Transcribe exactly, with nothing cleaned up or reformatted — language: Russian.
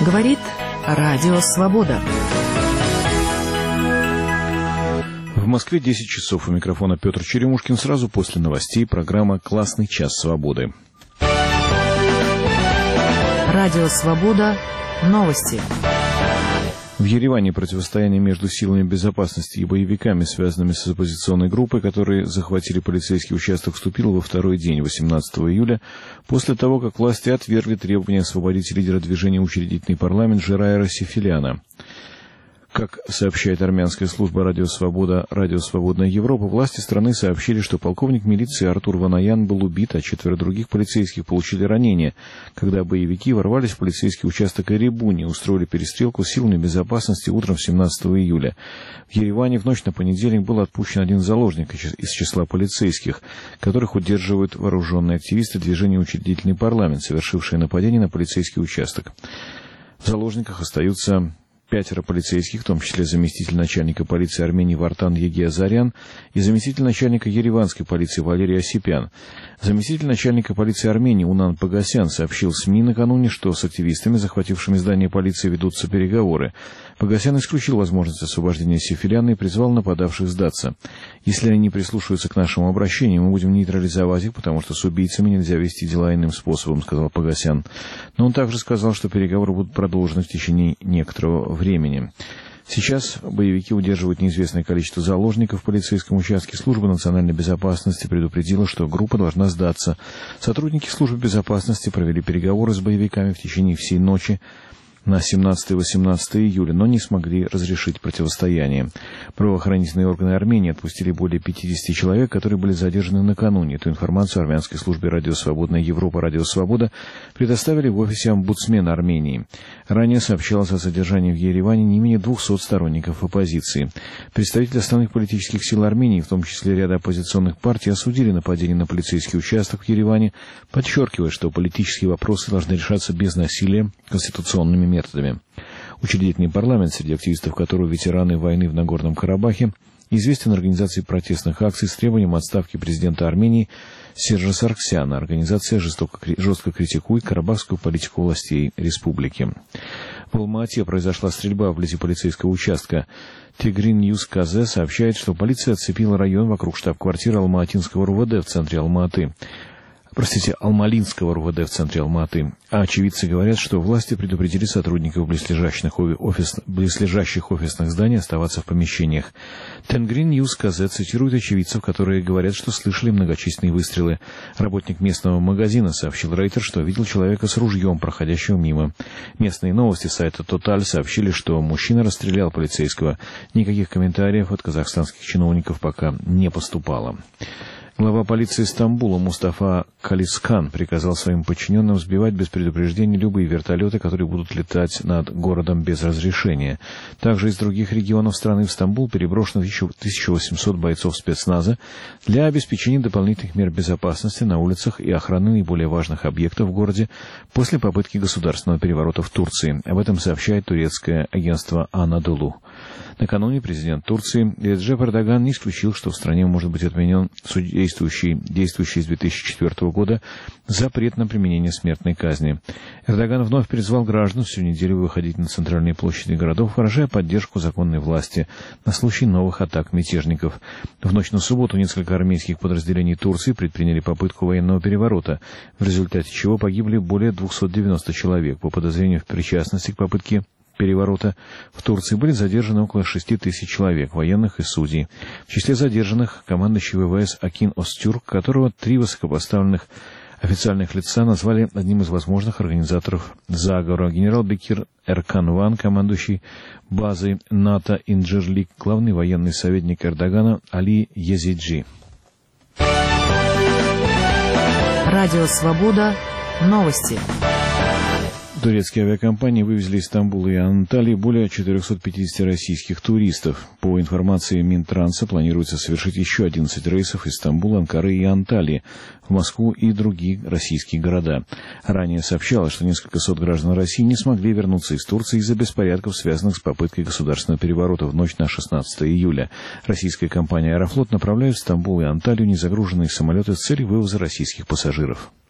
Говорит Радио Свобода. В Москве десять часов. У микрофона Петр Черемушкин. Сразу после новостей программа «Классный час свободы». Радио Свобода. Новости. В Ереване противостояние между силами безопасности и боевиками, связанными с оппозиционной группой, которые захватили полицейский участок, вступило во второй день, восемнадцатого июля, после того, как власти отвергли требования освободить лидера движения «Учредительный парламент» Жерайра Сефиляна. Как сообщает армянская служба «Радио Свобода», «Радио Свободная Европа», власти страны сообщили, что полковник милиции Артур Ванаян был убит, а четверо других полицейских получили ранения, когда боевики ворвались в полицейский участок Эребуни и устроили перестрелку с силами безопасности утром семнадцатого июля. В Ереване в ночь на понедельник был отпущен один заложник из числа полицейских, которых удерживают вооруженные активисты движения «Учредительный парламент», совершившие нападение на полицейский участок. В заложниках остаются пятеро полицейских, в том числе заместитель начальника полиции Армении Вартан Егиазарян и заместитель начальника ереванской полиции Валерий Осипян. Заместитель начальника полиции Армении Унан Погасян сообщил СМИ накануне, что с активистами, захватившими здание полиции, ведутся переговоры. Погасян исключил возможность освобождения Сефиляна и призвал нападавших сдаться. «Если они не прислушаются к нашему обращению, мы будем нейтрализовать их, потому что с убийцами нельзя вести дела иным способом», — сказал Погасян. Но он также сказал, что переговоры будут продолжены в течение некоторого времени. Сейчас боевики удерживают неизвестное количество заложников в полицейском участке. Служба национальной безопасности предупредила, что группа должна сдаться. Сотрудники службы безопасности провели переговоры с боевиками в течение всей ночи на семнадцатое и восемнадцатое июля, но не смогли разрешить противостояние. Правоохранительные органы Армении отпустили более пятидесяти человек, которые были задержаны накануне. Эту информацию армянской службе «Радио Свободная Европа», «Радио Свобода» предоставили в офисе омбудсмена Армении. Ранее сообщалось о задержании в Ереване не менее двухсот сторонников оппозиции. Представители основных политических сил Армении, в том числе ряда оппозиционных партий, осудили нападение на полицейский участок в Ереване, подчеркивая, что политические вопросы должны решаться без насилия, конституционными методами. Учредительный парламент, среди активистов которого ветераны войны в Нагорном Карабахе, известен организацией протестных акций с требованием отставки президента Армении Сержа Сарксяна. Организация жестоко, жестко критикует карабахскую политику властей республики. В Алма-Ате произошла стрельба вблизи полицейского участка. Тигрин Ньюс КЗ сообщает, что полиция оцепила район вокруг штаб-квартиры Алма-Атинского РУВД в центре Алма-Аты. Простите, Алмалинского РУВД в центре Алма-Аты. А очевидцы говорят, что власти предупредили сотрудников близлежащих, офис, близлежащих офисных зданий оставаться в помещениях. Тенгрин Ньюс КЗ цитирует очевидцев, которые говорят, что слышали многочисленные выстрелы. Работник местного магазина сообщил Рейтер, что видел человека с ружьем, проходящего мимо. Местные новости сайта Тоталь сообщили, что мужчина расстрелял полицейского. Никаких комментариев от казахстанских чиновников пока не поступало. Глава полиции Стамбула Мустафа Калискан приказал своим подчиненным сбивать без предупреждения любые вертолеты, которые будут летать над городом без разрешения. Также из других регионов страны в Стамбул переброшено тысяча восемьсот бойцов спецназа для обеспечения дополнительных мер безопасности на улицах и охраны наиболее важных объектов в городе после попытки государственного переворота в Турции. Об этом сообщает турецкое агентство Анадолу. Накануне президент Турции Реджеп Эрдоган не исключил, что в стране может быть отменен действующий, действующий с две тысячи четвёртого года запрет на применение смертной казни. Эрдоган вновь призвал граждан всю неделю выходить на центральные площади городов, выражая поддержку законной власти на случай новых атак мятежников. В ночь на субботу несколько армейских подразделений Турции предприняли попытку военного переворота, в результате чего погибли более двухсот девяноста человек. По подозрению в причастности к попытке переворота в Турции были задержаны около шести тысяч человек, военных и судей. В числе задержанных командующий ВВС Акин Остюрк, которого три высокопоставленных официальных лица назвали одним из возможных организаторов заговора. Генерал Бекир Эрканван, командующий базой НАТО Инджирлик, главный военный советник Эрдогана Али Езиджи. Радио Свобода. Новости. Турецкие авиакомпании вывезли из Стамбула и Анталии более четырехсот пятидесяти российских туристов. По информации Минтранса, планируется совершить еще одиннадцать рейсов из Стамбула, Анкары и Анталии в Москву и другие российские города. Ранее сообщалось, что несколько сот граждан России не смогли вернуться из Турции из-за беспорядков, связанных с попыткой государственного переворота в ночь на шестнадцатое июля. Российская компания «Аэрофлот» направляет в Стамбул и Анталию незагруженные самолеты с целью вывоза российских пассажиров.